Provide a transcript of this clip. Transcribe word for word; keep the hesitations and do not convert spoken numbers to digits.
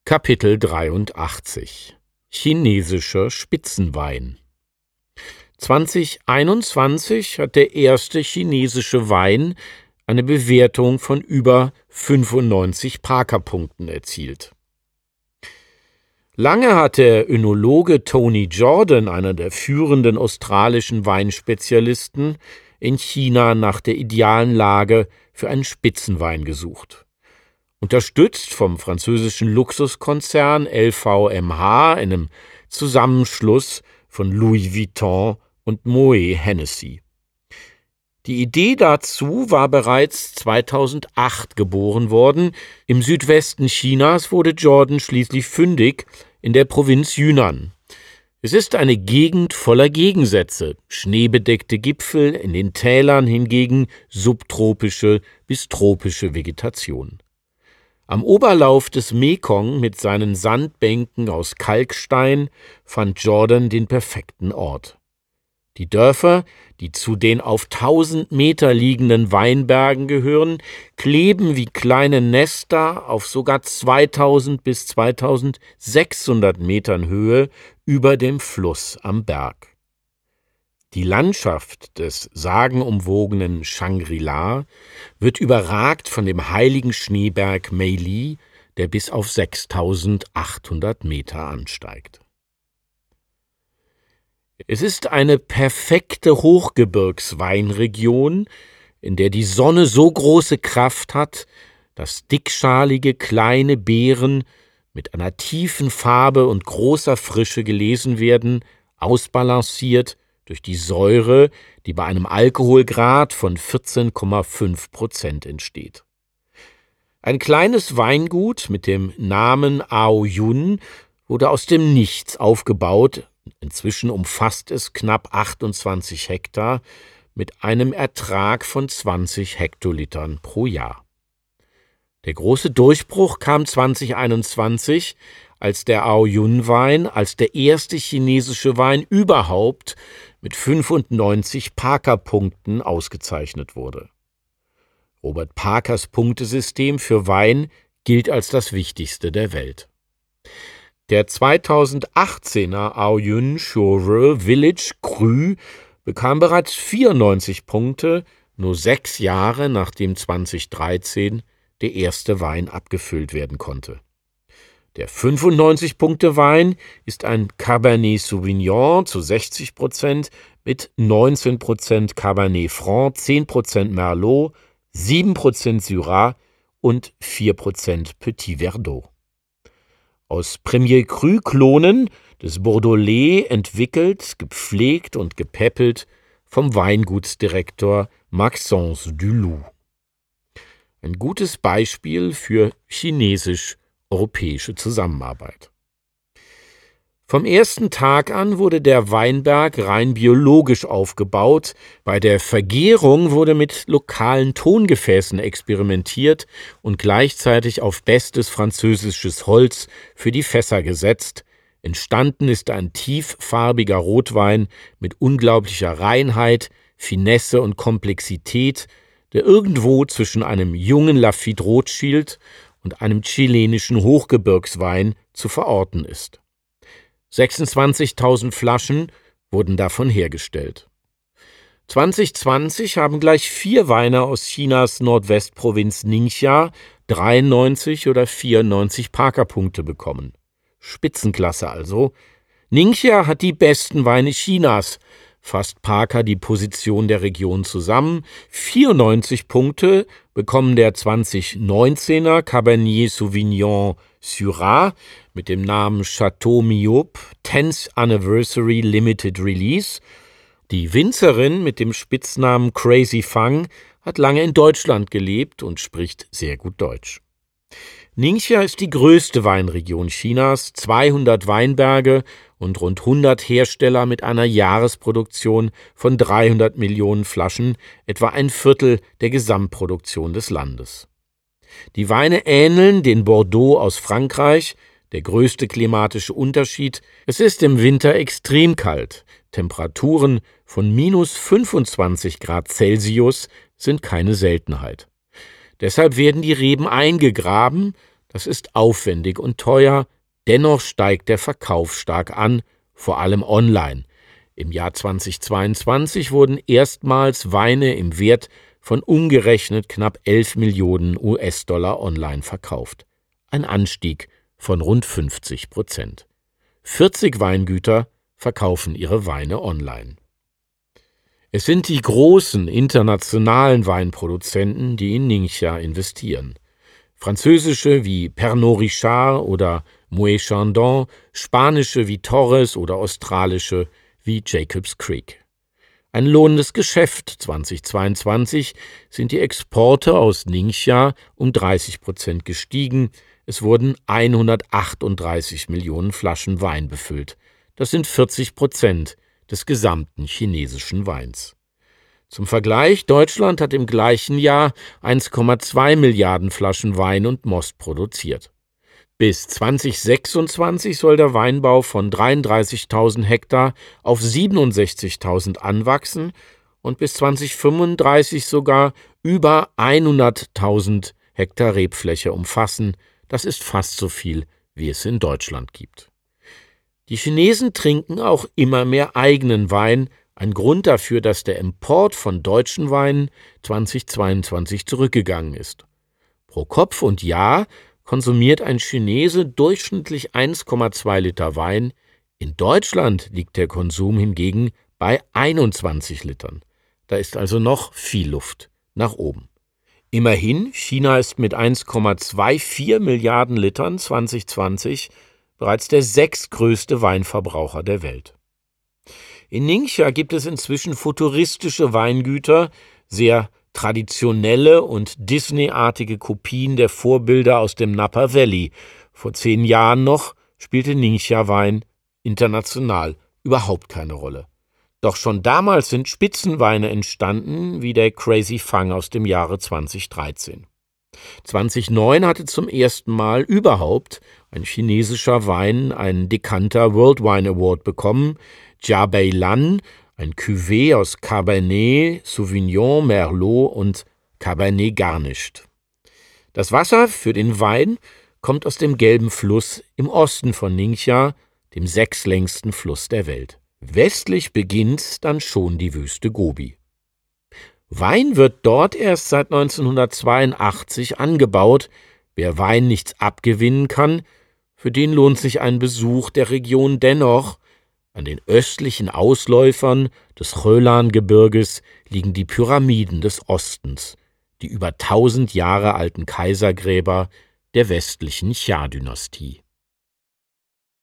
Kapitel dreiundachtzig Chinesischer Spitzenwein. zwanzig einundzwanzig hat der erste chinesische Wein eine Bewertung von über fünfundneunzig Parker-Punkten erzielt. Lange hat der Önologe Tony Jordan, einer der führenden australischen Weinspezialisten, in China nach der idealen Lage für einen Spitzenwein gesucht. Unterstützt vom französischen Luxuskonzern L V M H, einem Zusammenschluss von Louis Vuitton und Moet Hennessy. Die Idee dazu war bereits zweitausendacht geboren worden. Im Südwesten Chinas wurde Jordan schließlich fündig in der Provinz Yunnan. Es ist eine Gegend voller Gegensätze, schneebedeckte Gipfel, in den Tälern hingegen subtropische bis tropische Vegetation. Am Oberlauf des Mekong mit seinen Sandbänken aus Kalkstein fand Jordan den perfekten Ort. Die Dörfer, die zu den auf tausend Meter liegenden Weinbergen gehören, kleben wie kleine Nester auf sogar zweitausend bis zweitausendsechshundert Metern Höhe über dem Fluss am Berg. Die Landschaft des sagenumwogenen Shangri-La wird überragt von dem heiligen Schneeberg Meili, der bis auf sechstausendachthundert Meter ansteigt. Es ist eine perfekte Hochgebirgsweinregion, in der die Sonne so große Kraft hat, dass dickschalige kleine Beeren mit einer tiefen Farbe und großer Frische gelesen werden, ausbalanciert durch die Säure, die bei einem Alkoholgrad von vierzehn Komma fünf Prozent entsteht. Ein kleines Weingut mit dem Namen Aoyun wurde aus dem Nichts aufgebaut. Inzwischen umfasst es knapp achtundzwanzig Hektar mit einem Ertrag von zwanzig Hektolitern pro Jahr. Der große Durchbruch kam zwanzig einundzwanzig, als der Aoyun-Wein als der erste chinesische Wein überhaupt mit fünfundneunzig Parker-Punkten ausgezeichnet wurde. Robert Parkers Punktesystem für Wein gilt als das wichtigste der Welt. Der zweitausendachtzehner Aoyun Shore Village Cru bekam bereits vierundneunzig Punkte, nur sechs Jahre nachdem zweitausenddreizehn der erste Wein abgefüllt werden konnte. Der fünfundneunzig-Punkte-Wein ist ein Cabernet Sauvignon zu sechzig Prozent mit neunzehn Prozent Cabernet Franc, zehn Prozent Merlot, sieben Prozent Syrah und vier Prozent Petit Verdot. Aus Premier Cru-Klonen des Bordelais entwickelt, gepflegt und gepäppelt vom Weingutsdirektor Maxence Dulou. Ein gutes Beispiel für chinesisch-europäische Zusammenarbeit. Vom ersten Tag an wurde der Weinberg rein biologisch aufgebaut. Bei der Vergärung wurde mit lokalen Tongefäßen experimentiert und gleichzeitig auf bestes französisches Holz für die Fässer gesetzt. Entstanden ist ein tieffarbiger Rotwein mit unglaublicher Reinheit, Finesse und Komplexität, der irgendwo zwischen einem jungen Lafite Rothschild und einem chilenischen Hochgebirgswein zu verorten ist. sechsundzwanzigtausend Flaschen wurden davon hergestellt. zwanzig zwanzig haben gleich vier Weine aus Chinas Nordwestprovinz Ningxia dreiundneunzig oder vierundneunzig Parker-Punkte bekommen. Spitzenklasse also. Ningxia hat die besten Weine Chinas, fasst Parker die Position der Region zusammen. vierundneunzig Punkte bekommen der zweitausendneunzehner Cabernet Sauvignon Syrah mit dem Namen Chateau Miope tenth Anniversary Limited Release. Die Winzerin mit dem Spitznamen Crazy Fang hat lange in Deutschland gelebt und spricht sehr gut Deutsch. Ningxia ist die größte Weinregion Chinas, zweihundert Weinberge und rund hundert Hersteller mit einer Jahresproduktion von dreihundert Millionen Flaschen, etwa ein Viertel der Gesamtproduktion des Landes. Die Weine ähneln den Bordeaux aus Frankreich. Der größte klimatische Unterschied: es ist im Winter extrem kalt. Temperaturen von minus fünfundzwanzig Grad Celsius sind keine Seltenheit. Deshalb werden die Reben eingegraben, Das ist aufwendig und teuer, dennoch steigt der Verkauf stark an, vor allem online. Im Jahr zweitausendzweiundzwanzig wurden erstmals Weine im Wert von umgerechnet knapp elf Millionen U S-Dollar online verkauft. Ein Anstieg von rund fünfzig Prozent. vierzig Weingüter verkaufen ihre Weine online. Es sind die großen internationalen Weinproduzenten, die in Ningxia investieren. Französische wie Pernod Ricard oder Moët Chandon, spanische wie Torres oder australische wie Jacobs Creek. Ein lohnendes Geschäft. zweitausendzweiundzwanzig sind die Exporte aus Ningxia um dreißig Prozent gestiegen. Es wurden hundertachtunddreißig Millionen Flaschen Wein befüllt. Das sind vierzig Prozent des gesamten chinesischen Weins. Zum Vergleich, Deutschland hat im gleichen Jahr eins Komma zwei Milliarden Flaschen Wein und Most produziert. Bis zweitausendsechsundzwanzig soll der Weinbau von dreiunddreißigtausend Hektar auf siebenundsechzigtausend anwachsen und bis zweitausendfünfunddreißig sogar über hunderttausend Hektar Rebfläche umfassen. Das ist fast so viel, wie es in Deutschland gibt. Die Chinesen trinken auch immer mehr eigenen Wein, ein Grund dafür, dass der Import von deutschen Weinen zweitausendzweiundzwanzig zurückgegangen ist. Pro Kopf und Jahr konsumiert ein Chinese durchschnittlich eins Komma zwei Liter Wein. In Deutschland liegt der Konsum hingegen bei einundzwanzig Litern. Da ist also noch viel Luft nach oben. Immerhin, China ist mit eins Komma vierundzwanzig Milliarden Litern zweitausendzwanzig bereits der sechstgrößte Weinverbraucher der Welt. In Ningxia gibt es inzwischen futuristische Weingüter, sehr traditionelle und Disney-artige Kopien der Vorbilder aus dem Napa Valley. Vor zehn Jahren noch spielte Ningxia-Wein international überhaupt keine Rolle. Doch schon damals sind Spitzenweine entstanden, wie der Crazy Fang aus dem Jahre zweitausenddreizehn. zweitausendneun hatte zum ersten Mal überhaupt ein chinesischer Wein einen Decanter World Wine Award bekommen. Jia Bei Lan, ein Cuvée aus Cabernet, Sauvignon, Merlot und Cabernet Garnished. Das Wasser für den Wein kommt aus dem Gelben Fluss im Osten von Ningxia, dem sechstlängsten Fluss der Welt. Westlich beginnt dann schon die Wüste Gobi. Wein wird dort erst seit neunzehnhundertzweiundachtzig angebaut. Wer Wein nichts abgewinnen kann, für den lohnt sich ein Besuch der Region dennoch. An den östlichen Ausläufern des Helan-Gebirges liegen die Pyramiden des Ostens, die über tausend Jahre alten Kaisergräber der westlichen Xia-Dynastie.